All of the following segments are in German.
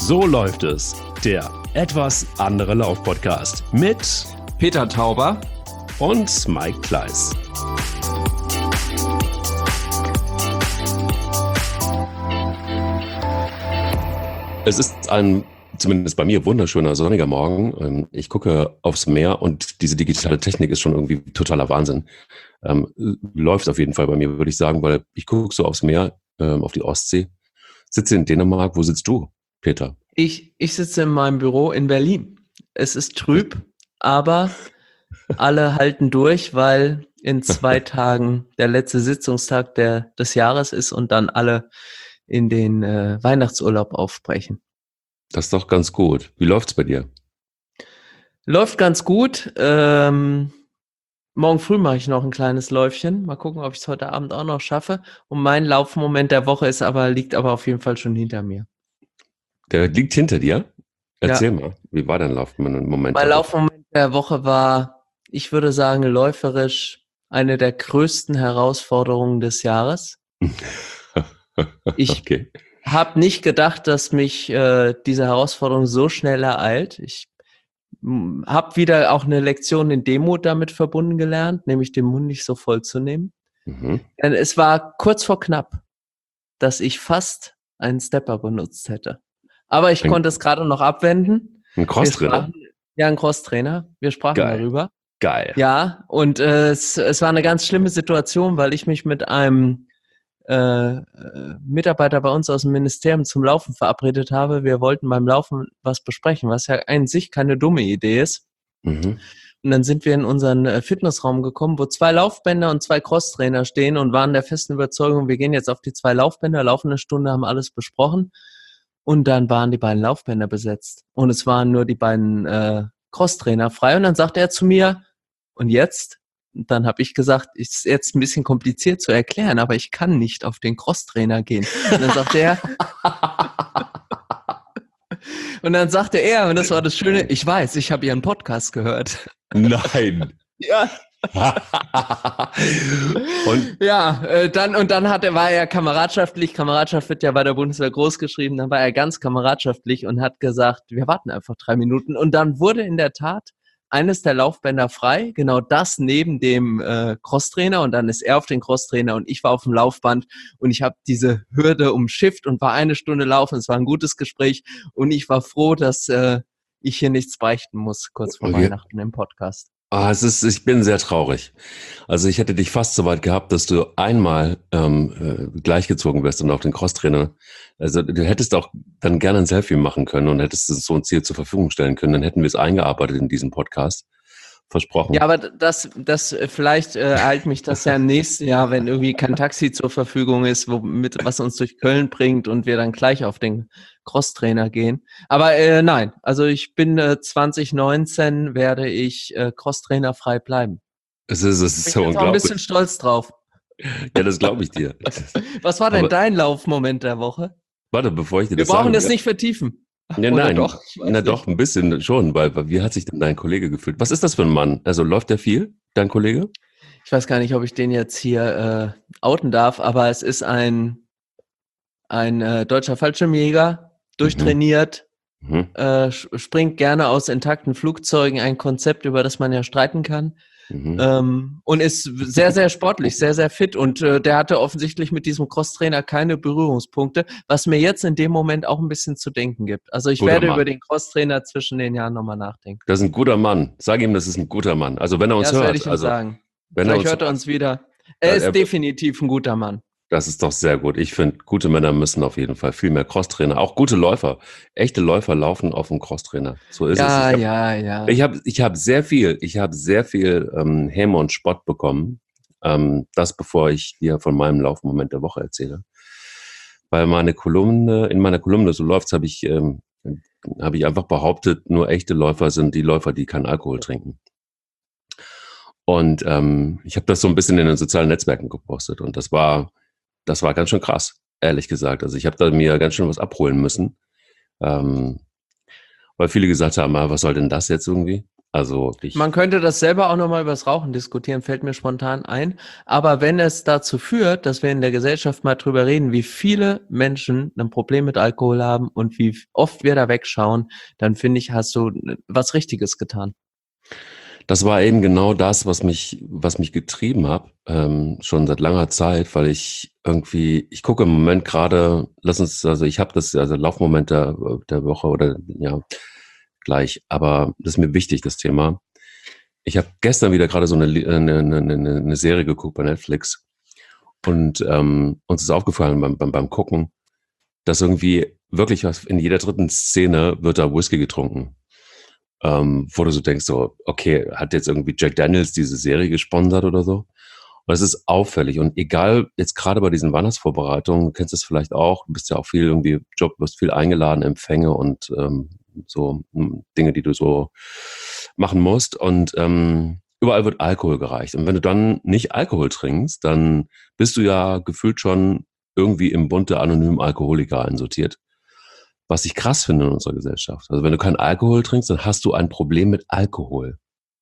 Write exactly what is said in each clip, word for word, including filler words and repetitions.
So läuft es. Der etwas andere Lauf-Podcast mit Peter Tauber und Mike Kleiss. Es ist ein, zumindest bei mir, wunderschöner sonniger Morgen. Ich gucke aufs Meer und diese digitale Technik ist schon irgendwie totaler Wahnsinn. Ähm, läuft auf jeden Fall bei mir, würde ich sagen, weil ich gucke so aufs Meer, ähm, auf die Ostsee. Sitze in Dänemark. Wo sitzt du, Peter? Ich, ich sitze in meinem Büro in Berlin. Es ist trüb, aber alle halten durch, weil in zwei Tagen der letzte Sitzungstag der, des Jahres ist und dann alle in den äh, Weihnachtsurlaub aufbrechen. Das ist doch ganz gut. Wie läuft's bei dir? Läuft ganz gut. Ähm, morgen früh mache ich noch ein kleines Läufchen. Mal gucken, ob ich es heute Abend auch noch schaffe. Und mein Laufmoment der Woche ist aber, liegt aber auf jeden Fall schon hinter mir. Der liegt hinter dir? Erzähl Ja. mal, wie war dein Laufmoment? Mein Laufmoment der Woche war, ich würde sagen, läuferisch eine der größten Herausforderungen des Jahres. Ich okay. habe nicht gedacht, dass mich äh, diese Herausforderung so schnell ereilt. Ich habe wieder auch eine Lektion in Demut damit verbunden gelernt, nämlich den Mund nicht so voll zu nehmen. Mhm. Denn es war kurz vor knapp, dass ich fast einen Stepper benutzt hätte. Aber ich ein, konnte es gerade noch abwenden. Ein Crosstrainer? Ja, ein Crosstrainer. Wir sprachen Geil. darüber. Geil. Ja, und äh, es, es war eine ganz schlimme Situation, weil ich mich mit einem äh, Mitarbeiter bei uns aus dem Ministerium zum Laufen verabredet habe. Wir wollten beim Laufen was besprechen, was ja an sich keine dumme Idee ist. Mhm. Und dann sind wir in unseren Fitnessraum gekommen, wo zwei Laufbänder und zwei Crosstrainer stehen und waren der festen Überzeugung, wir gehen jetzt auf die zwei Laufbänder, laufen eine Stunde, haben alles besprochen. Und dann waren die beiden Laufbänder besetzt. Und es waren nur die beiden äh, Crosstrainer frei. Und dann sagte er zu mir, und jetzt? Und dann habe ich gesagt, ist jetzt ein bisschen kompliziert zu erklären, aber ich kann nicht auf den Crosstrainer gehen. Und dann sagte er, und dann sagte er, und das war das Schöne, ich weiß, ich habe Ihren Podcast gehört. Nein. Ja. und ja, äh, dann und dann hat er, war er kameradschaftlich, Kameradschaft wird ja bei der Bundeswehr groß geschrieben, dann war er ganz kameradschaftlich und hat gesagt, wir warten einfach drei Minuten und dann wurde in der Tat eines der Laufbänder frei, genau das neben dem äh, Crosstrainer und dann ist er auf den Crosstrainer und ich war auf dem Laufband und ich habe diese Hürde umschifft und war eine Stunde laufen, es war ein gutes Gespräch und ich war froh, dass äh, ich hier nichts beichten muss, kurz vor okay. Weihnachten im Podcast. Ah, es ist, ich bin sehr traurig. Also ich hätte dich fast so weit gehabt, dass du einmal ähm, äh, gleichgezogen wirst und auf den Crosstrainer. Also du hättest auch dann gerne ein Selfie machen können und hättest so ein Ziel zur Verfügung stellen können. Dann hätten wir es eingearbeitet in diesen Podcast. Versprochen. Ja, aber das, das vielleicht äh, eilt mich das ja im nächsten Jahr, wenn irgendwie kein Taxi zur Verfügung ist, womit, was uns durch Köln bringt und wir dann gleich auf den Crosstrainer gehen. Aber äh, nein, also ich bin äh, zwanzig neunzehn werde ich äh, Crosstrainer frei bleiben. Es ist, es ist ich so bin unglaublich. auch ein bisschen stolz drauf. Ja, das glaube ich dir. Was war denn aber, dein Laufmoment der Woche? Warte, bevor ich dir wir das sage. Wir brauchen das nicht vertiefen. Ja, Oder nein, doch? na nicht. Doch, ein bisschen schon, weil, weil wie hat sich denn dein Kollege gefühlt? Was ist das für ein Mann? Also läuft der viel, dein Kollege? Ich weiß gar nicht, ob ich den jetzt hier äh, outen darf, aber es ist ein, ein äh, deutscher Fallschirmjäger, durchtrainiert, mhm. äh, springt gerne aus intakten Flugzeugen, ein Konzept, über das man ja streiten kann. Mhm. Ähm, und ist sehr, sehr sportlich, sehr, sehr fit und äh, der hatte offensichtlich mit diesem Crosstrainer keine Berührungspunkte, was mir jetzt in dem Moment auch ein bisschen zu denken gibt. Also ich guter werde Mann. Über den Crosstrainer zwischen den Jahren nochmal nachdenken. Das ist ein guter Mann. Sag ihm, das ist ein guter Mann. Also wenn er uns ja, das hört. werde ich ihm also, sagen. Wenn Vielleicht er uns hört er uns wieder. Er ja, ist er, definitiv ein guter Mann. Das ist doch sehr gut. Ich finde, gute Männer müssen auf jeden Fall viel mehr Crosstrainer, auch gute Läufer, echte Läufer laufen auf dem Crosstrainer. So ist ja, es. Ich hab, ja, ja. Ich habe ich hab sehr viel, ich habe sehr viel ähm, Häme und Spott bekommen. Ähm, das, bevor ich dir von meinem Laufmoment der Woche erzähle. Weil meine Kolumne, in meiner Kolumne, so läuft's, habe ich, ähm, habe ich einfach behauptet, nur echte Läufer sind die Läufer, die keinen Alkohol trinken. Und ähm, ich habe das so ein bisschen in den sozialen Netzwerken gepostet und das war Das war ganz schön krass, ehrlich gesagt. Also ich habe da mir ganz schön was abholen müssen, ähm, weil viele gesagt haben, ah, was soll denn das jetzt irgendwie? Also ich, Man könnte das selber auch nochmal über das Rauchen diskutieren, fällt mir spontan ein. Aber wenn es dazu führt, dass wir in der Gesellschaft mal drüber reden, wie viele Menschen ein Problem mit Alkohol haben und wie oft wir da wegschauen, dann finde ich, hast du was Richtiges getan. das war eben genau das, was mich, was mich getrieben hat, ähm, schon seit langer Zeit, weil ich irgendwie, ich gucke im Moment gerade, lass uns, also ich habe das, also Laufmoment der, der Woche oder ja, gleich, aber das ist mir wichtig, das Thema. Ich habe gestern wieder gerade so eine, eine, eine, eine Serie geguckt bei Netflix und ähm, uns ist aufgefallen beim, beim, beim Gucken, dass irgendwie wirklich was in jeder dritten Szene wird da Whisky getrunken. Ähm, wo du so denkst, so, okay, hat jetzt irgendwie Jack Daniels diese Serie gesponsert oder so? Und es ist auffällig. Und egal, jetzt gerade bei diesen Weihnachtsvorbereitungen, du kennst das vielleicht auch, du bist ja auch viel irgendwie Job, du wirst viel eingeladen, Empfänge und ähm, so m, Dinge, die du so machen musst. Und ähm, überall wird Alkohol gereicht. Und wenn du dann nicht Alkohol trinkst, dann bist du ja gefühlt schon irgendwie im Bund der anonymen Alkoholiker einsortiert. Was ich krass finde in unserer Gesellschaft. Also wenn du keinen Alkohol trinkst, dann hast du ein Problem mit Alkohol.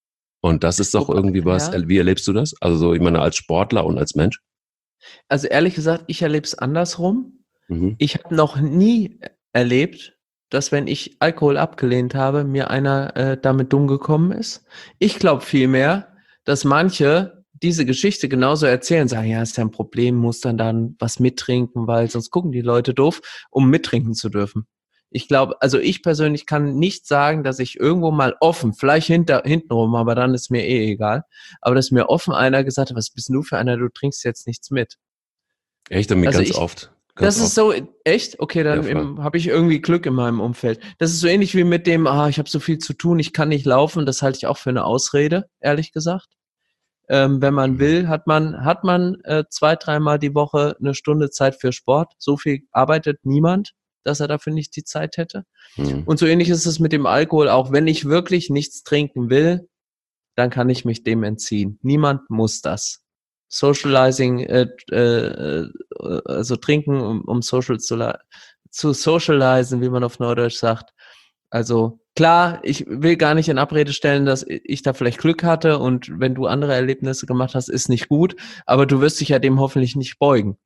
Und das ist doch Wobei- irgendwie was, Ja. wie erlebst du das? Also so, ich meine, als Sportler und als Mensch? Also ehrlich gesagt, ich erlebe es andersrum. Mhm. Ich habe noch nie erlebt, dass wenn ich Alkohol abgelehnt habe, mir einer äh, damit dumm gekommen ist. Ich glaube vielmehr, dass manche diese Geschichte genauso erzählen, sagen, ja, ist ja ein Problem, muss dann dann was mittrinken, weil sonst gucken die Leute doof, um mittrinken zu dürfen. Ich glaube, also ich persönlich kann nicht sagen, dass ich irgendwo mal offen, vielleicht hinter, hintenrum, aber dann ist mir eh egal, aber dass mir offen einer gesagt hat, was bist denn du für einer, du trinkst jetzt nichts mit. Echt, damit Also ganz ich, oft, ganz das ist oft. so, echt? Okay, Ja, dann voll. habe ich irgendwie Glück in meinem Umfeld. Das ist so ähnlich wie mit dem, ah, ich habe so viel zu tun, ich kann nicht laufen. Das halte ich auch für eine Ausrede, ehrlich gesagt. Ähm, wenn man Mhm. will, hat man, hat man äh, zwei, dreimal die Woche eine Stunde Zeit für Sport. So viel arbeitet niemand, dass er dafür nicht die Zeit hätte. Mhm. Und so ähnlich ist es mit dem Alkohol auch. Wenn ich wirklich nichts trinken will, dann kann ich mich dem entziehen. Niemand muss das. Socializing, äh, äh, also trinken, um, um social zu, zu socialisen, wie man auf Neudeutsch sagt. Also klar, ich will gar nicht in Abrede stellen, dass ich da vielleicht Glück hatte und wenn du andere Erlebnisse gemacht hast, ist nicht gut, aber du wirst dich ja dem hoffentlich nicht beugen.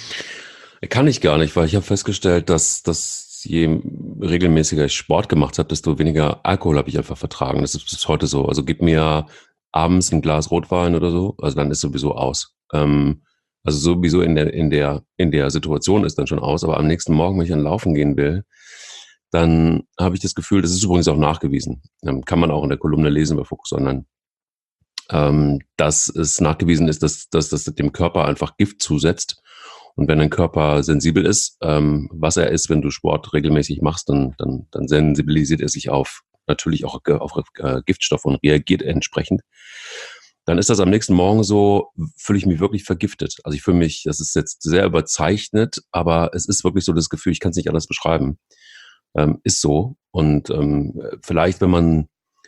Kann ich gar nicht, weil ich habe festgestellt, dass, dass je regelmäßiger ich Sport gemacht habe, desto weniger Alkohol habe ich einfach vertragen. Das ist bis heute so. Also gib mir abends ein Glas Rotwein oder so, also dann ist sowieso aus. Ähm, also sowieso in der, in der, in der Situation ist dann schon aus, aber am nächsten Morgen, wenn ich dann laufen gehen will, dann habe ich das Gefühl, das ist übrigens auch nachgewiesen. Ähm, kann man auch in der Kolumne lesen bei Focus Online, ähm, dass es nachgewiesen ist, dass, dass das dem Körper einfach Gift zusetzt. Und wenn dein Körper sensibel ist, ähm, was er ist, wenn du Sport regelmäßig machst, dann, dann, dann sensibilisiert er sich auf natürlich auch auf äh, Giftstoffe und reagiert entsprechend. Dann ist das am nächsten Morgen so, fühle ich mich wirklich vergiftet. Also ich fühle mich, das ist jetzt sehr überzeichnet, aber es ist wirklich so das Gefühl, ich kann es nicht anders beschreiben. Ähm, ist so. Und ähm, vielleicht, wenn man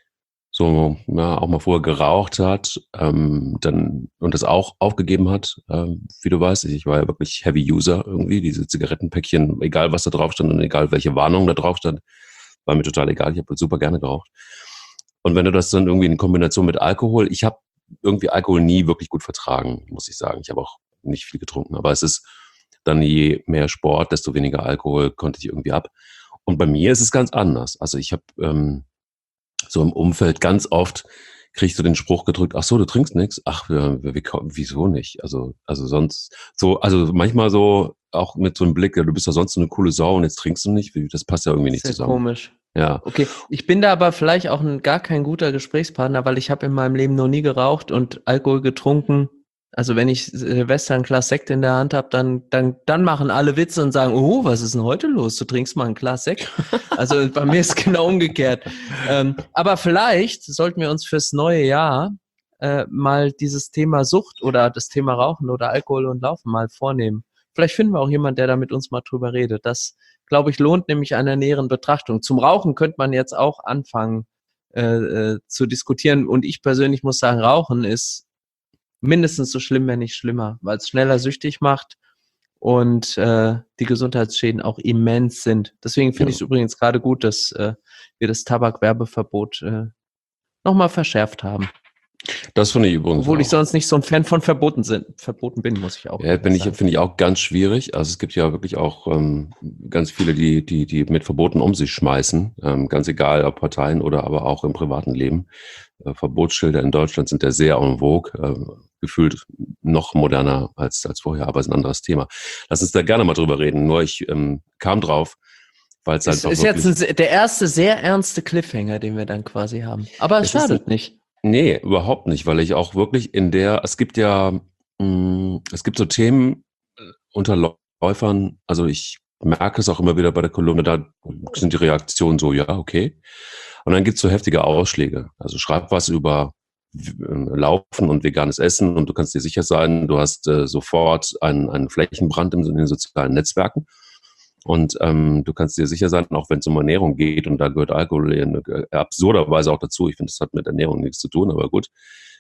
so ja, auch mal vorher geraucht hat, ähm, dann und das auch aufgegeben hat, ähm, wie du weißt, ich war ja wirklich Heavy User irgendwie, diese Zigarettenpäckchen, egal was da drauf stand und egal welche Warnung da drauf stand, war mir total egal, ich habe super gerne geraucht. Und wenn du das dann irgendwie in Kombination mit Alkohol, ich habe irgendwie Alkohol nie wirklich gut vertragen, muss ich sagen. Ich habe auch nicht viel getrunken, aber es ist dann je mehr Sport, desto weniger Alkohol konnte ich irgendwie ab. Und bei mir ist es ganz anders. Also ich habe ähm, so im Umfeld ganz oft kriegst du den Spruch gedrückt, ach so, du trinkst nichts? Ach, wir, wir, wieso nicht? Also, also sonst, so, also manchmal so auch mit so einem Blick, ja, du bist ja sonst so eine coole Sau und jetzt trinkst du nicht, das passt ja irgendwie nicht Sehr zusammen. komisch. Ja. Okay, ich bin da aber vielleicht auch ein, gar kein guter Gesprächspartner, weil ich habe in meinem Leben noch nie geraucht und Alkohol getrunken. Also wenn ich Silvester ein Glas Sekt in der Hand habe, dann, dann, dann machen alle Witze und sagen, oh, was ist denn heute los? Du trinkst mal ein Glas Sekt. Also bei mir ist genau umgekehrt. Ähm, aber vielleicht sollten wir uns fürs neue Jahr äh, mal dieses Thema Sucht oder das Thema Rauchen oder Alkohol und Laufen mal vornehmen. Vielleicht finden wir auch jemanden, der da mit uns mal drüber redet. Das, glaube ich, lohnt nämlich einer näheren Betrachtung. Zum Rauchen könnte man jetzt auch anfangen äh, äh, zu diskutieren. Und ich persönlich muss sagen, Rauchen ist mindestens so schlimm, wenn nicht schlimmer, weil es schneller süchtig macht und äh, die Gesundheitsschäden auch immens sind. Deswegen finde Ja. ich es übrigens gerade gut, dass äh, wir das Tabakwerbeverbot äh, nochmal verschärft haben. Das finde ich übrigens Obwohl auch. ich sonst nicht so ein Fan von verboten, sind, verboten bin, muss ich auch Ja, bin ich, sagen. finde ich auch ganz schwierig. Also es gibt ja wirklich auch ähm, ganz viele, die, die, die mit Verboten um sich schmeißen. Ähm, ganz egal, ob Parteien oder aber auch im privaten Leben. Äh, Verbotsschilder in Deutschland sind ja sehr en vogue, äh, gefühlt noch moderner als, als vorher, aber ist ein anderes Thema. Lass uns da gerne mal drüber reden. Nur ich ähm, kam drauf, weil es Es einfach ist wirklich... jetzt ein, der erste sehr ernste Cliffhanger, den wir dann quasi haben. Aber es, Es ist schadet ein- nicht. Nee, überhaupt nicht, weil ich auch wirklich in der, es gibt ja, mh, es gibt so Themen äh, unter Läufern, also ich merke es auch immer wieder bei der Kolumne, da sind die Reaktionen so, ja, okay. Und dann gibt's so heftige Ausschläge. Also schreib was über äh, Laufen und veganes Essen und du kannst dir sicher sein, du hast äh, sofort einen, einen Flächenbrand in, in den sozialen Netzwerken. Und ähm, du kannst dir sicher sein, auch wenn es um Ernährung geht, und da gehört Alkohol in, äh, absurderweise auch dazu, ich finde, das hat mit Ernährung nichts zu tun, aber gut,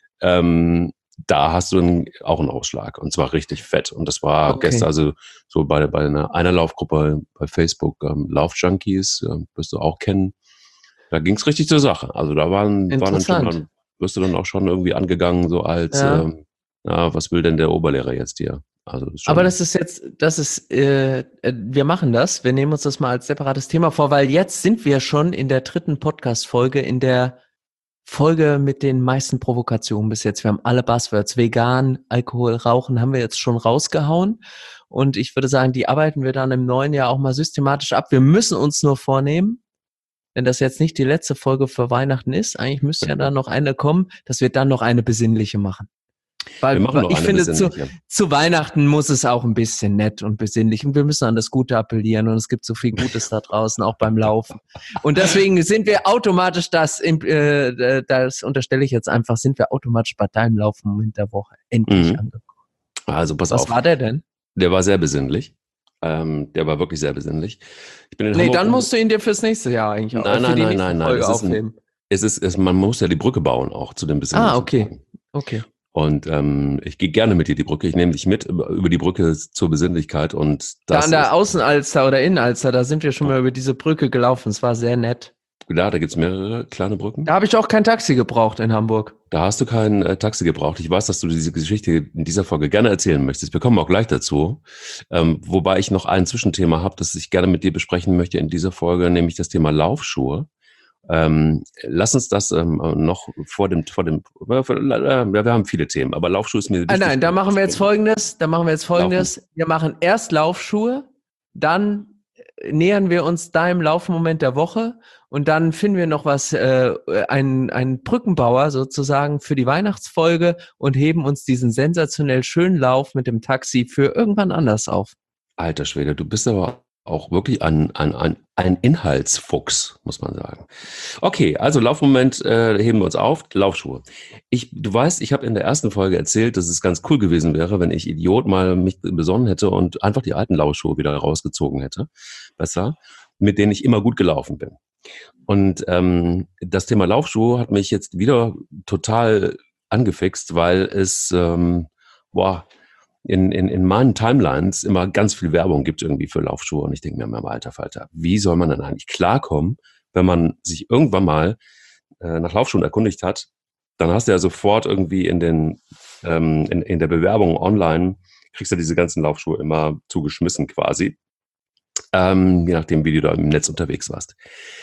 ähm, da hast du einen, auch einen Ausschlag, und zwar richtig fett. Und das war Okay. gestern, also so bei, bei einer, einer Laufgruppe bei Facebook, ähm, Laufjunkies, äh, wirst du auch kennen, da ging es richtig zur Sache. Also da waren, waren dann schon, Interessant. dann wirst du dann auch schon irgendwie angegangen, so als, Ja. ähm, na, was will denn der Oberlehrer jetzt hier? Also das ist schon, Aber das ist jetzt, das ist, äh, äh, wir machen das. Wir nehmen uns das mal als separates Thema vor, weil jetzt sind wir schon in der dritten Podcast-Folge, in der Folge mit den meisten Provokationen bis jetzt. Wir haben alle Buzzwords, vegan, Alkohol, Rauchen, haben wir jetzt schon rausgehauen. Und ich würde sagen, die arbeiten wir dann im neuen Jahr auch mal systematisch ab. Wir müssen uns nur vornehmen, wenn das jetzt nicht die letzte Folge für Weihnachten ist, eigentlich müsste ja dann noch eine kommen, dass wir dann noch eine besinnliche machen. Weil, wir machen weil noch ich eine finde, zu, besinnliche. zu Weihnachten muss es auch ein bisschen nett und besinnlich. Und wir müssen an das Gute appellieren. Und es gibt so viel Gutes da draußen, auch beim Laufen. Und deswegen sind wir automatisch das, äh, das unterstelle ich jetzt einfach, sind wir automatisch bei deinem Laufmoment der Woche endlich Mhm. angekommen. Also pass Was auf. war der denn? Der war sehr besinnlich. Ähm, der war wirklich sehr besinnlich. Ich bin in Nee, Hamburg. dann musst du ihn dir fürs nächste Jahr eigentlich auch, Nein, für nein, die nein, nächste nein, nein. Folge Es ist, ein, aufheben. es ist, es, man muss ja die Brücke bauen auch zu dem besinnlichen. Ah, okay. Tagen. Okay. Und ähm, ich gehe gerne mit dir die Brücke. Ich nehme dich mit über, über die Brücke zur Besinnlichkeit. Und Da das an der ist, Außenalster oder Innenalster, da sind wir schon mal über diese Brücke gelaufen. Es war sehr nett. da, da gibt's mehrere kleine Brücken. Da habe ich auch kein Taxi gebraucht in Hamburg. Da hast du kein äh, Taxi gebraucht. Ich weiß, dass du diese Geschichte in dieser Folge gerne erzählen möchtest. Wir kommen auch gleich dazu. Ähm, wobei ich noch ein Zwischenthema habe, das ich gerne mit dir besprechen möchte in dieser Folge, nämlich das Thema Laufschuhe. Ähm, lass uns das ähm, noch vor dem, vor dem, äh, wir haben viele Themen, aber Laufschuhe ist mir wichtig. Ah, nein, da machen wir jetzt Folgendes, da machen wir jetzt Folgendes. Laufen. Wir machen erst Laufschuhe, dann nähern wir uns deinem Laufmoment der Woche und dann finden wir noch was, äh, einen, einen Brückenbauer sozusagen für die Weihnachtsfolge und heben uns diesen sensationell schönen Lauf mit dem Taxi für irgendwann anders auf. Alter Schwede, du bist aber auch wirklich ein, ein, ein, ein Inhaltsfuchs, muss man sagen. Okay, also Laufmoment äh, heben wir uns auf, Laufschuhe. Ich, du weißt, ich habe in der ersten Folge erzählt, dass es ganz cool gewesen wäre, wenn ich Idiot mal mich besonnen hätte und einfach die alten Laufschuhe wieder rausgezogen hätte, besser, mit denen ich immer gut gelaufen bin. Und ähm, das Thema Laufschuhe hat mich jetzt wieder total angefixt, weil es, ähm, boah, In, in, in meinen Timelines immer ganz viel Werbung gibt irgendwie für Laufschuhe. Und ich denke mir immer, alter Falter, wie soll man denn eigentlich klarkommen, wenn man sich irgendwann mal äh, nach Laufschuhen erkundigt hat? Dann hast du ja sofort irgendwie in, den, ähm, in, in der Bewerbung online, kriegst du diese ganzen Laufschuhe immer zugeschmissen quasi. Ähm, je nachdem, wie du da im Netz unterwegs warst.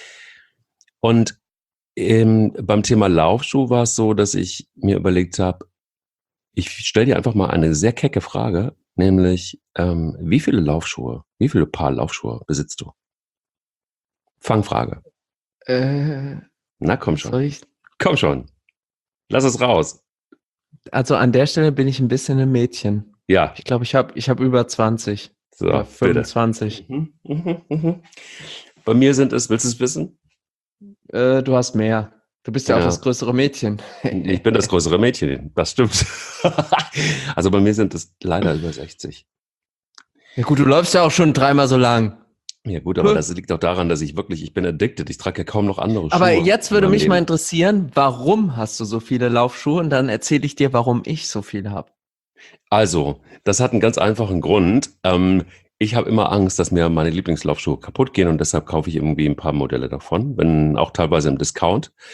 Und ähm, beim Thema Laufschuh war es so, dass ich mir überlegt habe, ich stelle dir einfach mal eine sehr kecke Frage, nämlich, ähm, wie viele Laufschuhe, wie viele Paar Laufschuhe besitzt du? Fangfrage. Äh, Na, komm schon. soll ich? Komm schon. Lass es raus. Also an der Stelle bin ich ein bisschen ein Mädchen. Ja. Ich glaube, ich habe ich hab über zwanzig. So, oder fünfundzwanzig. Mhm, mhm, mhm. Bei mir sind es, willst du es wissen? Äh, du hast mehr. Du bist ja, ja auch das größere Mädchen. Ich bin das größere Mädchen, das stimmt. Also bei mir sind es leider über sechzig. Ja gut, du läufst ja auch schon dreimal so lang. Ja gut, aber das liegt auch daran, dass ich wirklich, ich bin addicted. Ich trage ja kaum noch andere Schuhe. Aber jetzt würde mich Leben. mal interessieren, warum hast du so viele Laufschuhe? Und dann erzähle ich dir, warum ich so viele habe. Also, das hat einen ganz einfachen Grund. Ähm, ich habe immer Angst, dass mir meine Lieblingslaufschuhe kaputt gehen und deshalb kaufe ich irgendwie ein paar Modelle davon, wenn auch teilweise im Discount.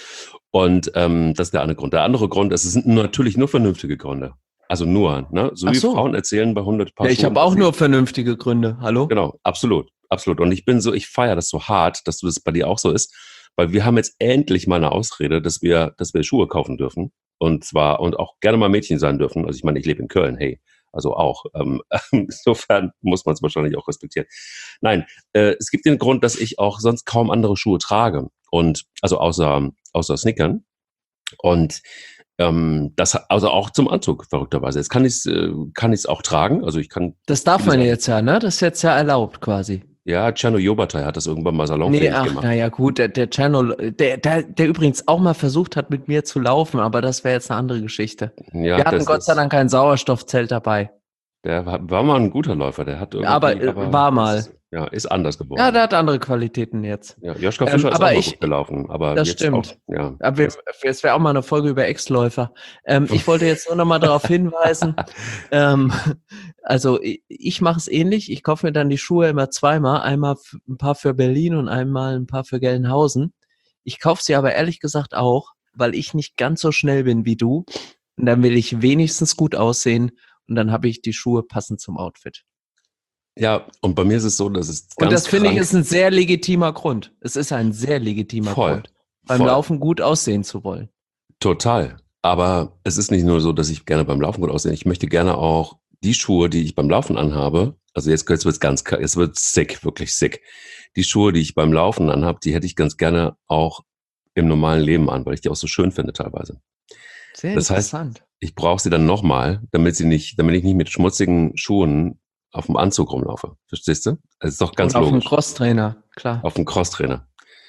Und ähm, das ist der eine Grund. Der andere Grund, es sind natürlich nur vernünftige Gründe. Also nur, ne? So Ach wie so. Frauen erzählen bei hundert Paar Ja, ich Schuhen. habe auch dass sie- nur vernünftige Gründe. Hallo? Genau, absolut, absolut. Und ich bin so, ich feiere das so hart, dass du das bei dir auch so ist, weil wir haben jetzt endlich mal eine Ausrede, dass wir, dass wir Schuhe kaufen dürfen. Und zwar, und auch gerne mal Mädchen sein dürfen. Also ich meine, ich lebe in Köln, hey. Also auch. Ähm, insofern muss man es wahrscheinlich auch respektieren. Nein, äh, es gibt den Grund, dass ich auch sonst kaum andere Schuhe trage. Und also außer, außer Sneakern. Und ähm, das, also auch zum Anzug, verrückterweise. Jetzt kann ich es äh, kann ich's auch tragen. Also ich kann Das darf viele man Sachen. jetzt ja, ne? Das ist jetzt ja erlaubt quasi. Ja, Cerno Jobatai hat das irgendwann mal Nee, salonfähig ach, gemacht. naja, gut, der, der Channel, der, der, der übrigens auch mal versucht hat, mit mir zu laufen, aber das wäre jetzt eine andere Geschichte. Ja, Wir hatten das, Gott sei das, Dank kein Sauerstoffzelt dabei. der war, war mal ein guter Läufer. Der hat Aber irgendwie, äh, aber war mal. ist, ja, ist anders Ja, der geworden. hat andere Qualitäten jetzt. Ja, Joschka Ähm, Fischer ist auch aber mal ich, gut gelaufen, aber das jetzt auch, stimmt. ja. Aber wir, Jetzt. es wäre auch mal eine Folge über Ex-Läufer. Ähm, ich wollte jetzt nur noch mal darauf hinweisen, ähm, also ich, ich mache es ähnlich. Ich kaufe mir dann die Schuhe immer zweimal. Einmal f- ein paar für Berlin und einmal ein paar für Gelnhausen. Ich kaufe sie aber ehrlich gesagt auch, weil ich nicht ganz so schnell bin wie du. Und dann will ich wenigstens gut aussehen und dann habe ich die Schuhe passend zum Outfit. Ja, und bei mir ist es so, dass es Und ganz das finde ich krank ist ein sehr legitimer Grund. Es ist ein sehr legitimer voll, Grund, beim voll. Laufen gut aussehen zu wollen. Total. Aber es ist nicht nur so, dass ich gerne beim Laufen gut aussehe. Ich möchte gerne auch die Schuhe, die ich beim Laufen anhabe, also jetzt, jetzt wird's ganz, jetzt wird's sick, wirklich sick. Die Schuhe, die ich beim Laufen anhabe, die hätte ich ganz gerne auch im normalen Leben an, weil ich die auch so schön finde teilweise. Sehr Das heißt, interessant. ich brauche sie dann nochmal, damit sie nicht, damit ich nicht mit schmutzigen Schuhen auf dem Anzug rumlaufe. Verstehst du? Das ist doch ganz Oder auf dem logisch. Crosstrainer, klar. Auf dem Crosstrainer.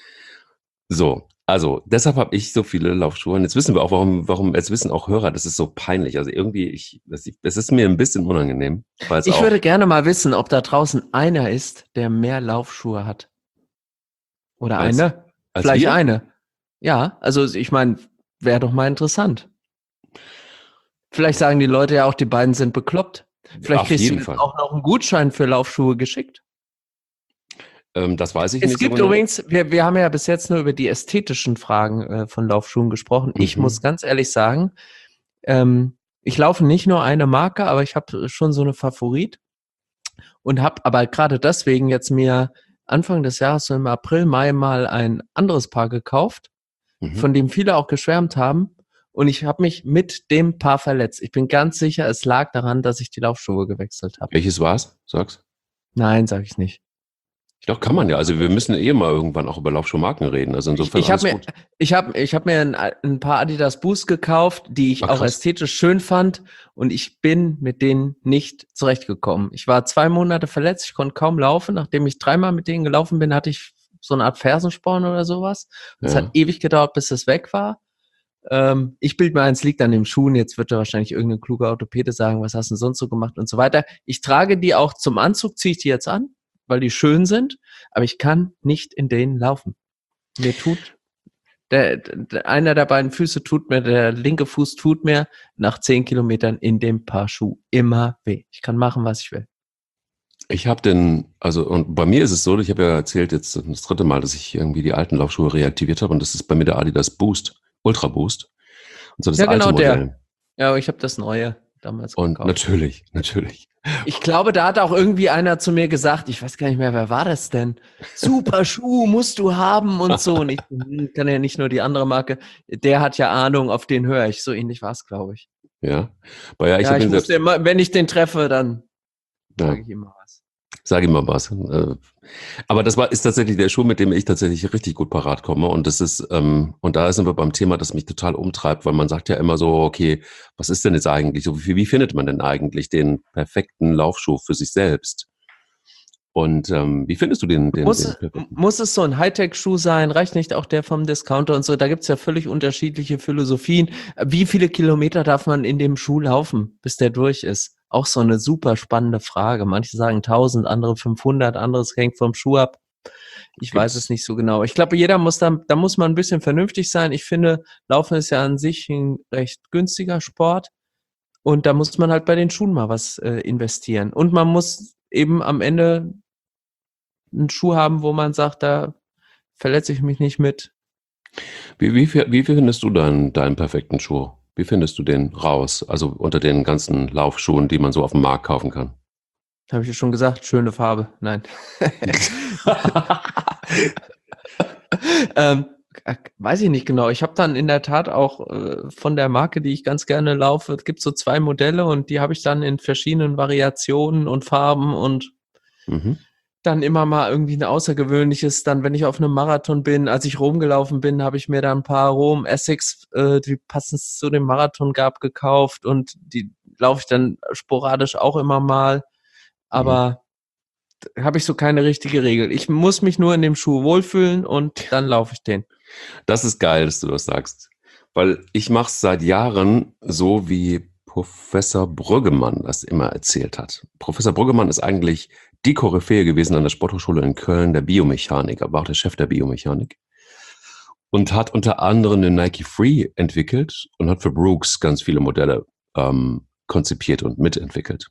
So, also deshalb habe ich so viele Laufschuhe. Und jetzt wissen wir auch, warum, warum, jetzt wissen auch Hörer, das ist so peinlich. Also irgendwie, ich, das, es ist mir ein bisschen unangenehm, weil es Ich auch würde gerne mal wissen, ob da draußen einer ist, der mehr Laufschuhe hat. Oder als, eine? als Vielleicht wir. eine. Ja, also ich meine, wäre doch mal interessant. Vielleicht sagen die Leute ja auch, die beiden sind bekloppt. Vielleicht Auf kriegst du jeden jetzt Fall. auch noch einen Gutschein für Laufschuhe geschickt. Ähm, das weiß ich Es nicht so gibt genau. übrigens, wir, wir haben ja bis jetzt nur über die ästhetischen Fragen äh, von Laufschuhen gesprochen. Ich Mhm. muss ganz ehrlich sagen, ähm, ich laufe nicht nur eine Marke, aber ich habe schon so eine Favorit und habe aber gerade deswegen jetzt mir Anfang des Jahres, so im April, Mai mal ein anderes Paar gekauft, Mhm. von dem viele auch geschwärmt haben. Und ich habe mich mit dem Paar verletzt. Ich bin ganz sicher, es lag daran, dass ich die Laufschuhe gewechselt habe. Welches war's? Sag's. Nein, sage ich nicht. Doch, kann man ja. Also wir müssen eh mal irgendwann auch über Laufschuhmarken reden. Also Ich, insofern ich habe alles mir, gut. ich hab, ich hab mir ein, ein paar Adidas Boost gekauft, die ich Ah, auch krass. ästhetisch schön fand und ich bin mit denen nicht zurechtgekommen. Ich war zwei Monate verletzt, ich konnte kaum laufen. Nachdem ich dreimal mit denen gelaufen bin, hatte ich so eine Art Fersensporn oder sowas. Und es Ja. hat ewig gedauert, bis es weg war. Ähm, ich bilde mir ein, es liegt an den Schuhen. Jetzt wird da wahrscheinlich irgendein kluger Orthopäde sagen, was hast du denn sonst so gemacht und so weiter. Ich trage die auch zum Anzug, ziehe ich die jetzt an, weil die schön sind, aber ich kann nicht in denen laufen. Mir tut der, der, einer der beiden Füße tut mir, der linke Fuß tut mir nach zehn Kilometern in dem Paar Schuh immer weh. Ich kann machen, was ich will. Ich habe den, also und bei mir ist es so, ich habe ja erzählt jetzt das dritte Mal, dass ich irgendwie die alten Laufschuhe reaktiviert habe und das ist bei mir der Adidas Boost, Ultra Boost. Und so das Ja, alte genau Modell. der. Ja, ich habe das neue damals Und gekauft. natürlich, natürlich. Ich glaube, da hat auch irgendwie einer zu mir gesagt, ich weiß gar nicht mehr, wer war das denn? Super Schuh musst du haben und so. Und ich hm, kann ja nicht nur die andere Marke. Der hat ja Ahnung, auf den höre ich. So ähnlich war es, glaube ich. Ja. Aber ja, ich Ja, habe ich ihn muss selbst. immer, wenn ich den treffe, dann Ja, sage ich ihm mal was. sag ihm mal was. Äh, Aber das war, ist tatsächlich der Schuh, mit dem ich tatsächlich richtig gut parat komme. Und das ist, ähm, und da sind wir beim Thema, das mich total umtreibt, weil man sagt ja immer so, okay, was ist denn jetzt eigentlich so? Wie, wie findet man denn eigentlich den perfekten Laufschuh für sich selbst? Und ähm, wie findest du den, den, Muss, den es- perfekten? muss es so ein Hightech-Schuh sein? Reicht nicht auch der vom Discounter und so? Da gibt's ja völlig unterschiedliche Philosophien. Wie viele Kilometer darf man in dem Schuh laufen, bis der durch ist? Auch so eine super spannende Frage. Manche sagen tausend, andere fünfhundert, anderes hängt vom Schuh ab. Ich weiß es Gibt's? nicht so genau. Ich glaube, jeder muss da, da muss man ein bisschen vernünftig sein. Ich finde, Laufen ist ja an sich ein recht günstiger Sport. Und da muss man halt bei den Schuhen mal was äh, investieren. Und man muss eben am Ende einen Schuh haben, wo man sagt, da verletze ich mich nicht mit. Wie, wie, wie, wie findest du deinen, deinen perfekten Schuh? Wie findest du den raus? Also unter den ganzen Laufschuhen, die man so auf dem Markt kaufen kann. Habe ich ja schon gesagt, schöne Farbe. Nein. ähm, weiß ich nicht genau. Ich habe dann in der Tat auch äh, von der Marke, die ich ganz gerne laufe, es gibt so zwei Modelle und die habe ich dann in verschiedenen Variationen und Farben und Mhm. dann immer mal irgendwie ein außergewöhnliches. Dann, wenn ich auf einem Marathon bin, als ich Rom gelaufen bin, habe ich mir da ein paar Rom Essex, äh, die passend zu dem Marathon gab, gekauft und die laufe ich dann sporadisch auch immer mal. Mhm. Aber habe ich so keine richtige Regel. Ich muss mich nur in dem Schuh wohlfühlen und dann laufe ich den. Das ist geil, dass du das sagst. Weil ich mache es seit Jahren so, wie Professor Brüggemann das immer erzählt hat. Professor Brüggemann ist eigentlich die Koryphäe gewesen an der Sporthochschule in Köln, der Biomechaniker, war auch der Chef der Biomechanik. Und hat unter anderem den Nike Free entwickelt und hat für Brooks ganz viele Modelle ähm, konzipiert und mitentwickelt.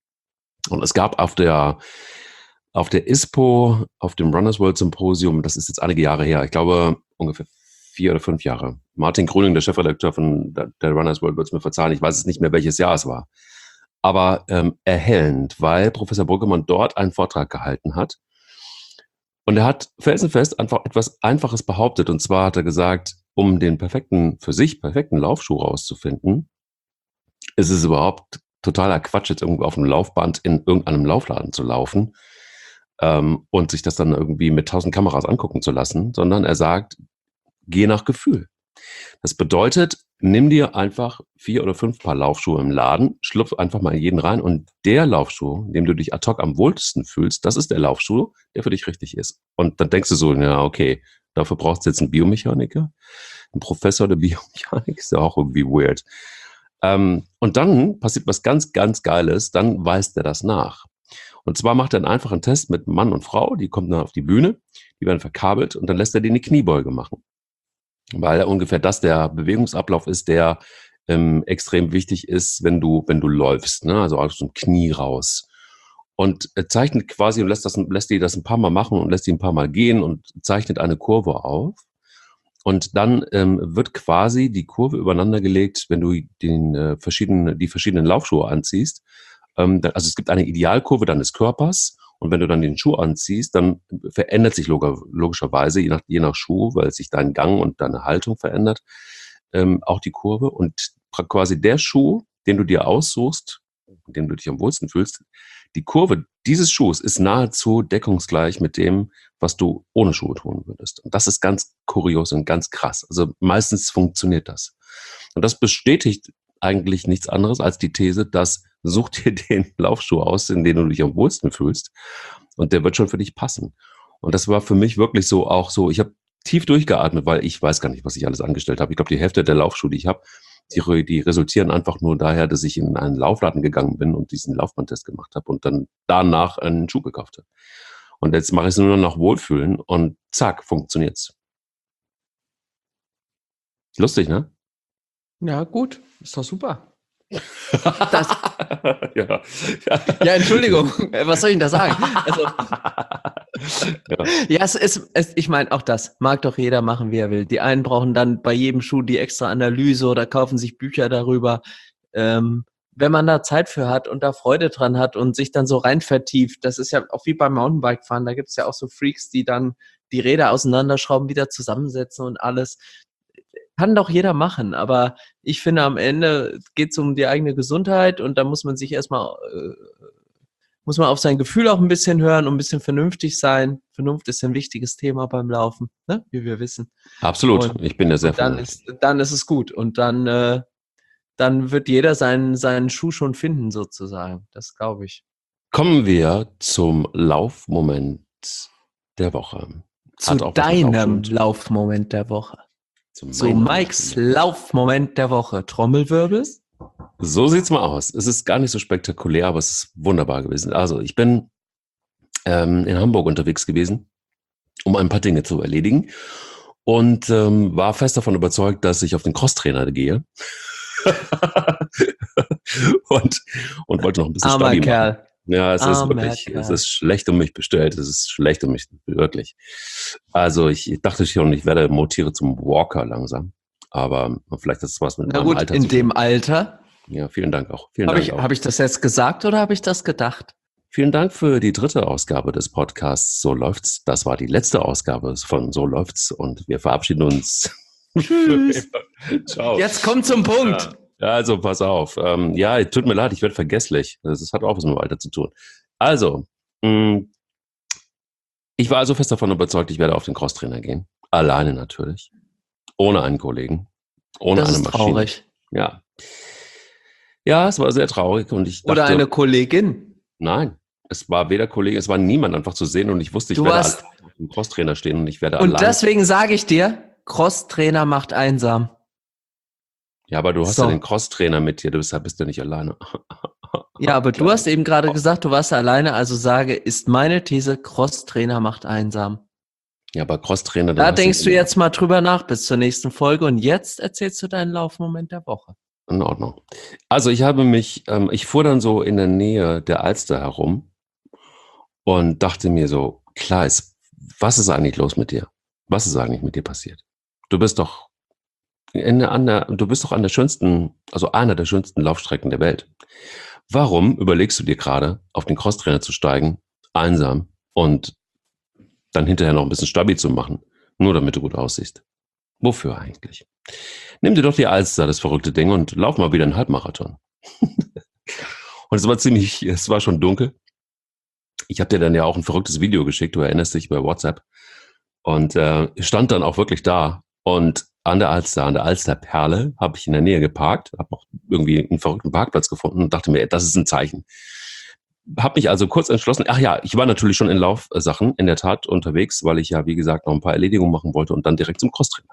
Und es gab auf der, auf der I S P O, auf dem Runners World Symposium, das ist jetzt einige Jahre her, ich glaube ungefähr vier oder fünf Jahre. Martin Grüning, der Chefredakteur von der, der Runners World, wird es mir verzeihen, ich weiß es nicht mehr, welches Jahr es war. Aber ähm, erhellend, weil Professor Brüggemann dort einen Vortrag gehalten hat. Und er hat felsenfest einfach etwas Einfaches behauptet. Und zwar hat er gesagt, um den perfekten, für sich perfekten Laufschuh rauszufinden, ist es überhaupt totaler Quatsch, jetzt irgendwo auf dem Laufband in irgendeinem Laufladen zu laufen ähm, und sich das dann irgendwie mit tausend Kameras angucken zu lassen, sondern er sagt, geh nach Gefühl. Das bedeutet, nimm dir einfach vier oder fünf Paar Laufschuhe im Laden, schlupf einfach mal in jeden rein und der Laufschuh, in dem du dich ad hoc am wohlsten fühlst, das ist der Laufschuh, der für dich richtig ist. Und dann denkst du so, ja, okay, dafür brauchst du jetzt einen Biomechaniker, einen Professor der Biomechanik, ist ja auch irgendwie weird. Ähm, und dann passiert was ganz, ganz Geiles, dann weist er das nach. Und zwar macht er einen einfachen Test mit Mann und Frau, die kommen dann auf die Bühne, die werden verkabelt und dann lässt er die eine Kniebeuge machen. Weil ungefähr das der Bewegungsablauf ist, der ähm, extrem wichtig ist, wenn du, wenn du läufst, ne? Also aus dem Knie raus. Und er zeichnet quasi und lässt, das, lässt die das ein paar Mal machen und lässt die ein paar Mal gehen und zeichnet eine Kurve auf. Und dann ähm, wird quasi die Kurve übereinander gelegt, wenn du den, äh, verschiedenen, die verschiedenen Laufschuhe anziehst. Ähm, da, also es gibt eine Idealkurve deines Körpers. Und wenn du dann den Schuh anziehst, dann verändert sich log- logischerweise, je nach, je nach Schuh, weil sich dein Gang und deine Haltung verändert, ähm, auch die Kurve. Und quasi der Schuh, den du dir aussuchst, in dem du dich am wohlsten fühlst, die Kurve dieses Schuhs ist nahezu deckungsgleich mit dem, was du ohne Schuhe tun würdest. Und das ist ganz kurios und ganz krass. Also meistens funktioniert das. Und das bestätigt eigentlich nichts anderes als die These, dass such dir den Laufschuh aus, in dem du dich am wohlsten fühlst und der wird schon für dich passen. Und das war für mich wirklich so auch so, ich habe tief durchgeatmet, weil ich weiß gar nicht, was ich alles angestellt habe. Ich glaube, die Hälfte der Laufschuhe, die ich habe, die, die resultieren einfach nur daher, dass ich in einen Laufladen gegangen bin und diesen Laufbandtest gemacht habe und dann danach einen Schuh gekauft habe. Und jetzt mache ich es nur noch nach Wohlfühlen und zack, funktioniert's. Lustig, ne? Ja, gut. Ist doch super. Das, ja. ja, Entschuldigung. Was soll ich denn da sagen? Also, ja. ja, es ist, es, ich meine, auch das mag doch jeder machen, wie er will. Die einen brauchen dann bei jedem Schuh die extra Analyse oder kaufen sich Bücher darüber. Ähm, wenn man da Zeit für hat und da Freude dran hat und sich dann so rein vertieft, das ist ja auch wie beim Mountainbike-Fahren, da gibt es ja auch so Freaks, die dann die Räder auseinanderschrauben, wieder zusammensetzen und alles. Kann doch jeder machen, aber ich finde, am Ende geht es um die eigene Gesundheit und da muss man sich erstmal, äh, muss man auf sein Gefühl auch ein bisschen hören und ein bisschen vernünftig sein. Vernunft ist ein wichtiges Thema beim Laufen, ne? Wie wir wissen. Absolut, Und, ich bin ja sehr und dann vernünftig. ist, dann ist es gut und dann, äh, dann wird jeder seinen, seinen Schuh schon finden, sozusagen. Das glaube ich. Kommen wir zum Laufmoment der Woche. Zu Hat auch was mit deinem Laufschuhen zu tun. Laufmoment der Woche. Zu Zu meinem Mikes Laufmoment. Laufmoment der Woche. Trommelwirbel? So sieht's mal aus. Es ist gar nicht so spektakulär, aber es ist wunderbar gewesen. Also ich bin ähm, in Hamburg unterwegs gewesen, um ein paar Dinge zu erledigen und ähm, war fest davon überzeugt, dass ich auf den Crosstrainer gehe und, und wollte noch ein bisschen Armer Stabi Kerl. machen. Ja, es ist wirklich, America. es ist schlecht um mich bestellt. Es ist schlecht um mich, wirklich. Also ich, ich dachte schon, ich werde mutiere zum Walker langsam. Aber vielleicht hat es was mit Na meinem gut, Alter in zu tun. dem Alter. Ja, vielen Dank auch. Vielen Habe Dank ich, auch. hab ich das jetzt gesagt oder habe ich das gedacht? Vielen Dank für die dritte Ausgabe des Podcasts So läuft's. Das war die letzte Ausgabe von So läuft's und wir verabschieden uns. Tschüss. Ciao. Jetzt kommt zum Punkt. Ja, also pass auf. Ähm, ja, tut mir leid, ich werde vergesslich. Das hat auch was mit dem Alter zu tun. Also, mh, ich war also fest davon überzeugt, ich werde auf den Crosstrainer gehen. Alleine natürlich. Ohne einen Kollegen. Ohne Das eine ist Maschine. traurig. Ja. Ja, es war sehr traurig und ich Oder dachte, eine Kollegin. nein, es war weder Kollege, es war niemand einfach zu sehen und ich wusste, ich Du werde warst, allein auf dem Crosstrainer stehen und ich werde und allein. deswegen sage ich dir, Crosstrainer macht einsam. Ja, aber du hast So. ja den Crosstrainer mit dir, deshalb bist du nicht alleine. Ja, aber du hast eben gerade gesagt, du warst alleine, also sage, ist meine These, Crosstrainer macht einsam. Ja, aber Crosstrainer, dann Da hast du denkst du immer- jetzt mal drüber nach bis zur nächsten Folge und jetzt erzählst du deinen Laufmoment der Woche. In Ordnung. Also ich habe mich, ähm, ich fuhr dann so in der Nähe der Alster herum und dachte mir so, Kleis, was ist eigentlich los mit dir? Was ist eigentlich mit dir passiert? Du bist doch in der, an der, du bist doch an der schönsten, also einer der schönsten Laufstrecken der Welt. Warum überlegst du dir gerade, auf den Crosstrainer zu steigen, einsam und dann hinterher noch ein bisschen Stabi zu machen, nur damit du gut aussiehst? Wofür eigentlich? Nimm dir doch die Alster, das verrückte Ding, und lauf mal wieder einen Halbmarathon. Und es war ziemlich, es war schon dunkel. Ich habe dir dann ja auch ein verrücktes Video geschickt, du erinnerst dich, bei WhatsApp. Und äh, stand dann auch wirklich da. Und an der Alster, an der Alsterperle, habe ich in der Nähe geparkt, habe auch irgendwie einen verrückten Parkplatz gefunden und dachte mir, das ist ein Zeichen. Habe mich also kurz entschlossen, ach ja, ich war natürlich schon in Laufsachen in der Tat unterwegs, weil ich ja, wie gesagt, noch ein paar Erledigungen machen wollte und dann direkt zum Crosstrainer.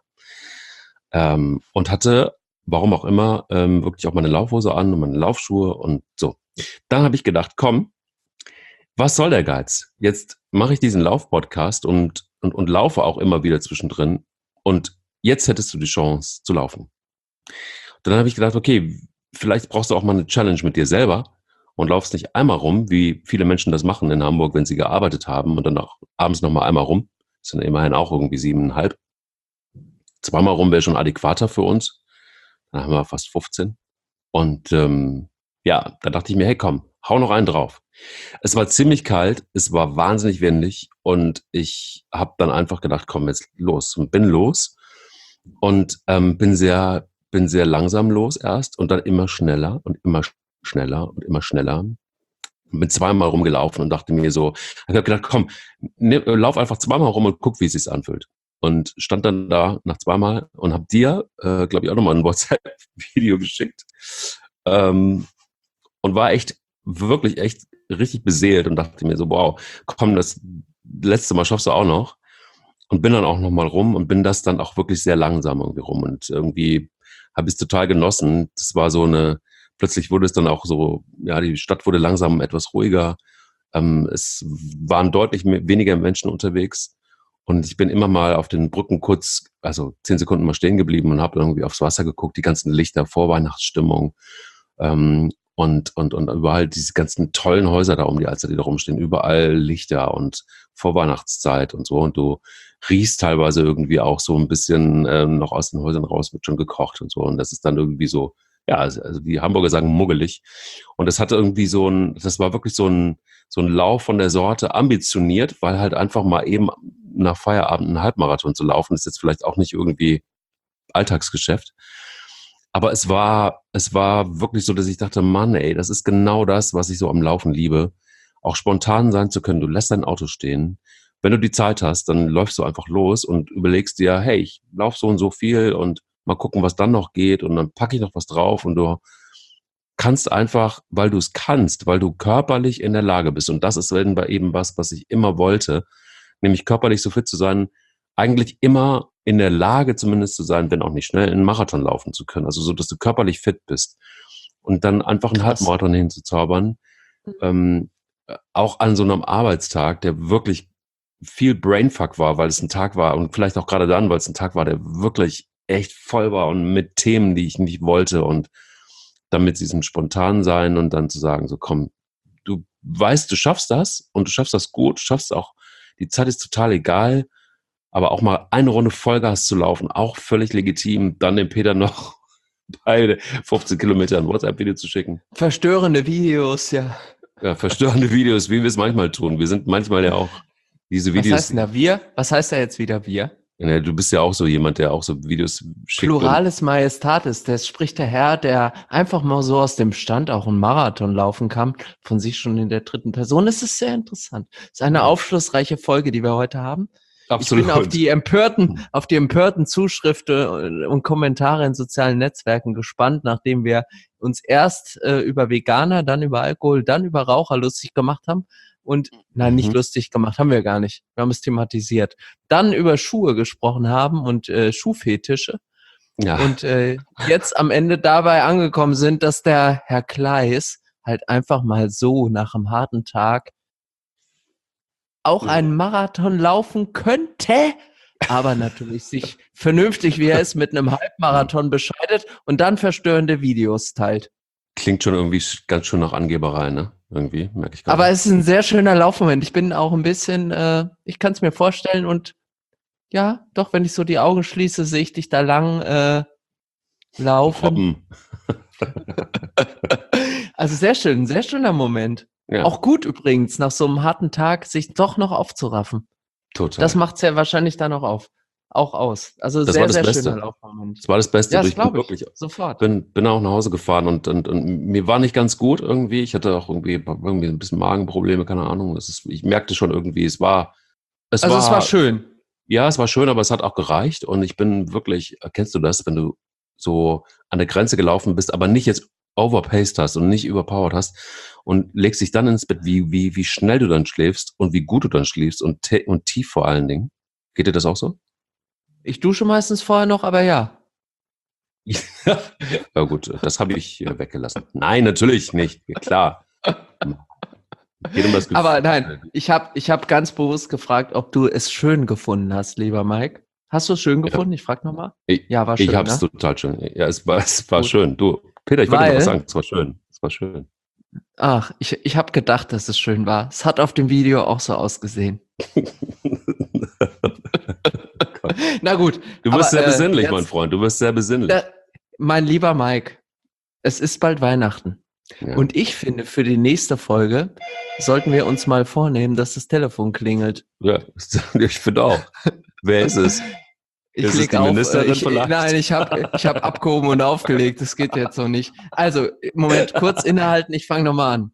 Ähm, und hatte, warum auch immer, ähm, wirklich auch meine Laufhose an und meine Laufschuhe und so. Dann habe ich gedacht, komm, was soll der Geiz? Jetzt mache ich diesen Lauf-Podcast und, und, und laufe auch immer wieder zwischendrin. Und jetzt hättest du die Chance zu laufen. Dann habe ich gedacht, okay, vielleicht brauchst du auch mal eine Challenge mit dir selber und laufst nicht einmal rum, wie viele Menschen das machen in Hamburg, wenn sie gearbeitet haben und dann auch abends nochmal einmal rum. Das sind immerhin auch irgendwie siebeneinhalb. Zweimal rum wäre schon adäquater für uns. Dann haben wir fast fünfzehn. Und ähm, ja, da dachte ich mir, hey komm, hau noch einen drauf. Es war ziemlich kalt, es war wahnsinnig windig und ich habe dann einfach gedacht, komm jetzt los und bin los und ähm, bin sehr, bin sehr langsam los erst und dann immer schneller und immer schneller und immer schneller. Bin zweimal rumgelaufen und dachte mir so, ich habe gedacht, komm, ne, lauf einfach zweimal rum und guck, wie es sich anfühlt. Und stand dann da nach zweimal und habe dir, äh, glaube ich, auch nochmal ein WhatsApp-Video geschickt. Ähm, und war echt, wirklich echt richtig beseelt und dachte mir so, wow, komm, das letzte Mal schaffst du auch noch. Und bin dann auch nochmal rum und bin das dann auch wirklich sehr langsam irgendwie rum. Und irgendwie habe ich es total genossen. Das war so eine, plötzlich wurde es dann auch so, ja, die Stadt wurde langsam etwas ruhiger. Ähm, es waren deutlich mehr, weniger Menschen unterwegs. Und ich bin immer mal auf den Brücken kurz, also zehn Sekunden mal stehen geblieben und habe irgendwie aufs Wasser geguckt, die ganzen Lichter, Vorweihnachtsstimmung. Ähm, und, und, und überall diese ganzen tollen Häuser da um die Alster, die da rumstehen, überall Lichter und Vorweihnachtszeit und so. Und du riechst teilweise irgendwie auch so ein bisschen ähm, noch aus den Häusern raus, wird schon gekocht und so. Und das ist dann irgendwie so, ja, also die Hamburger sagen muggelig. Und das hatte irgendwie so ein, das war wirklich so ein, so ein Lauf von der Sorte, ambitioniert, weil halt einfach mal eben nach Feierabend einen Halbmarathon zu laufen, ist jetzt vielleicht auch nicht irgendwie Alltagsgeschäft. Aber es war, es war wirklich so, dass ich dachte, Mann, ey, das ist genau das, was ich so am Laufen liebe. Auch spontan sein zu können. Du lässt dein Auto stehen. Wenn du die Zeit hast, dann läufst du einfach los und überlegst dir, hey, ich laufe so und so viel und mal gucken, was dann noch geht. Und dann packe ich noch was drauf und du kannst einfach, weil du es kannst, weil du körperlich in der Lage bist. Und das ist eben was, was ich immer wollte, nämlich körperlich so fit zu sein, eigentlich immer in der Lage zumindest zu sein, wenn auch nicht schnell, einen Marathon laufen zu können. Also so, dass du körperlich fit bist. Und dann einfach einen Krass. Halbmarathon hinzuzaubern, ähm, auch an so einem Arbeitstag, der wirklich viel Brainfuck war, weil es ein Tag war und vielleicht auch gerade dann, weil es ein Tag war, der wirklich echt voll war und mit Themen, die ich nicht wollte und dann mit diesem spontan sein und dann zu sagen, so komm, du weißt, du schaffst das und du schaffst das gut, du schaffst auch, die Zeit ist total egal, aber auch mal eine Runde Vollgas zu laufen, auch völlig legitim, dann dem Peter noch bei fünfzehn Kilometern ein WhatsApp-Video zu schicken. Verstörende Videos, ja. Ja, verstörende Videos, wie wir es manchmal tun. Wir sind manchmal ja auch diese Videos. Was heißt denn da wir? Was heißt da jetzt wieder wir? Ja, du bist ja auch so jemand, der auch so Videos schickt. Pluralis Majestatis, das spricht der Herr, der einfach mal so aus dem Stand auch einen Marathon laufen kann, von sich schon in der dritten Person. Es ist sehr interessant. Es ist eine aufschlussreiche Folge, die wir heute haben. Absolut. Ich bin auf die empörten, auf die empörten Zuschriften und Kommentare in sozialen Netzwerken gespannt, nachdem wir uns erst äh, über Veganer, dann über Alkohol, dann über Raucher lustig gemacht haben. Und, nein, nicht Mhm. lustig gemacht, haben wir gar nicht. Wir haben es thematisiert. Dann über Schuhe gesprochen haben und äh, Schuhfetische. Ja. Und äh, jetzt am Ende dabei angekommen sind, dass der Herr Kleis halt einfach mal so nach einem harten Tag auch Ja. einen Marathon laufen könnte, aber natürlich sich vernünftig, wie er ist, mit einem Halbmarathon bescheidet und dann verstörende Videos teilt. Klingt schon irgendwie ganz schön nach Angeberei, ne? Irgendwie, merke ich gerade. Aber es ist ein sehr schöner Laufmoment. Ich bin auch ein bisschen, äh, ich kann es mir vorstellen und ja, doch, wenn ich so die Augen schließe, sehe ich dich da lang äh, laufen. Hoppen. Also sehr schön, sehr schöner Moment. Ja, Auch gut übrigens, nach so einem harten Tag sich doch noch aufzuraffen. total. Das macht's ja wahrscheinlich dann auch auf, auch aus. Also Das sehr, war das sehr Beste. schöner Laufmoment. Das war das Beste. Ja, du, das ich bin glaube ich. wirklich, Sofort. bin, bin auch nach Hause gefahren und, und, und mir war nicht ganz gut irgendwie. Ich hatte auch irgendwie, irgendwie ein bisschen Magenprobleme, keine Ahnung. Das ist, ich merkte schon irgendwie, es war, es Also war, es war schön. ja, es war schön, aber es hat auch gereicht und ich bin wirklich, kennst du das, wenn du so an der Grenze gelaufen bist, aber nicht jetzt overpaced hast und nicht überpowered hast und legst dich dann ins Bett, wie, wie, wie schnell du dann schläfst und wie gut du dann schläfst und, te- und tief vor allen Dingen. Geht dir das auch so? Ich dusche meistens vorher noch, aber ja. Ja gut, das habe ich äh, weggelassen. Nein, natürlich nicht, ja, klar. Geht um das Gefühl. Aber nein, ich habe ich hab ganz bewusst gefragt, ob du es schön gefunden hast, lieber Mike. Hast du es schön Ja. gefunden? Ich frage nochmal. Ich, Ja, war schön, ich habe es ne? total schön. Ja, es war, es war Gut. schön. Du, Peter, ich wollte dir Weil- was sagen. Es war schön. Es war schön. Ach, ich, ich habe gedacht, dass es schön war. Es hat auf dem Video auch so ausgesehen. Na gut. Du aber, bist sehr äh, besinnlich, jetzt- mein Freund. Du bist sehr besinnlich. Da, mein lieber Mike, es ist bald Weihnachten. Ja. Und ich finde, für die nächste Folge sollten wir uns mal vornehmen, dass das Telefon klingelt. ja, ich finde auch. Wer ist es? Ich Ist es leg die auf. Ministerin äh, ich, vielleicht? nein, ich habe ich hab abgehoben und aufgelegt. Das geht jetzt so nicht. Also, Moment, kurz innehalten. Ich fange nochmal an.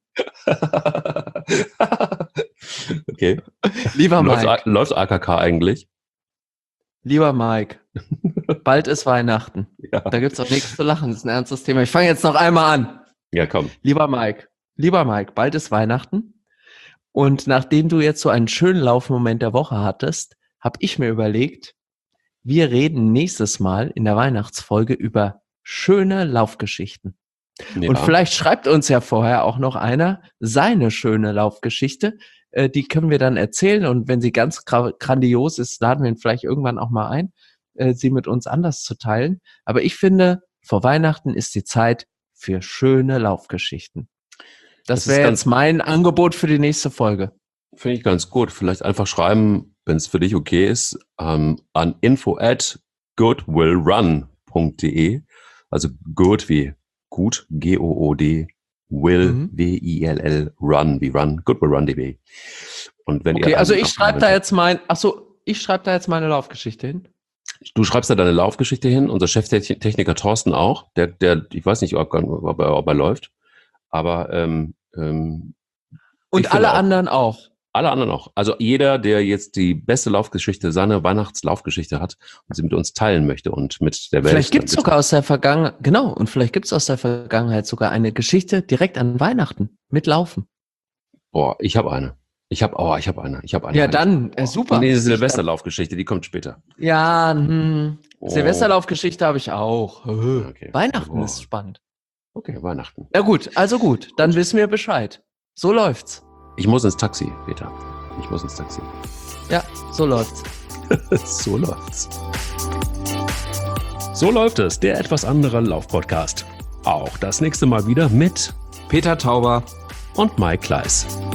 Okay. Lieber Läuft, Mike, A- läuft A K K eigentlich? lieber Mike, bald ist Weihnachten. Ja. Da gibt's auch nichts zu lachen. Das ist ein ernstes Thema. Ich fange jetzt noch einmal an. Ja, komm. Lieber Mike, lieber Mike, bald ist Weihnachten. Und nachdem du jetzt so einen schönen Laufmoment der Woche hattest, habe ich mir überlegt, wir reden nächstes Mal in der Weihnachtsfolge über schöne Laufgeschichten. Ja. Und vielleicht schreibt uns ja vorher auch noch einer seine schöne Laufgeschichte. Äh, die können wir dann erzählen. Und wenn sie ganz gra- grandios ist, laden wir ihn vielleicht irgendwann auch mal ein, äh, sie mit uns anders zu teilen. Aber ich finde, vor Weihnachten ist die Zeit für schöne Laufgeschichten. Das, Das ist wäre ganz- jetzt mein Angebot für die nächste Folge. Finde ich ganz gut. Vielleicht einfach schreiben, wenn es für dich okay ist, ähm, an info at goodwillrun punkt de. Also good wie gut, G O O D, will, Mhm. W I L L, run wie run, goodwillrun punkt de. Und wenn Okay, ihr also einen ich schreibe da Laufmoment- jetzt mein, ach so, ich schreibe da jetzt meine Laufgeschichte hin. Du schreibst da deine Laufgeschichte hin, unser Cheftechniker Thorsten auch, der, der, ich weiß nicht, ob, ob, er, ob er läuft, aber ähm, ähm, Ich Und finde alle auch. anderen auch. alle anderen auch. Also jeder, der jetzt die beste Laufgeschichte, seine Weihnachtslaufgeschichte hat und sie mit uns teilen möchte und mit der Welt. Vielleicht gibt's dann sogar aus der Vergangenheit, genau, und vielleicht gibt's aus der Vergangenheit sogar eine Geschichte direkt an Weihnachten mit Laufen. Boah, ich habe eine. Ich habe, oh, ich habe eine. Ich habe eine. Ja, eine. dann, äh, super. Nee, diese Silvesterlaufgeschichte, die kommt später. Ja, hm, Oh. Silvesterlaufgeschichte habe ich auch. Äh, Okay. Weihnachten Oh. ist spannend. Okay, Weihnachten. Ja gut, also gut, dann wissen wir Bescheid. So läuft's. Ich muss ins Taxi, Peter. Ich muss ins Taxi. Ja, so läuft's. So läuft's. So läuft es, der etwas andere Laufpodcast. Auch das nächste Mal wieder mit Peter Tauber und Mike Kleiss.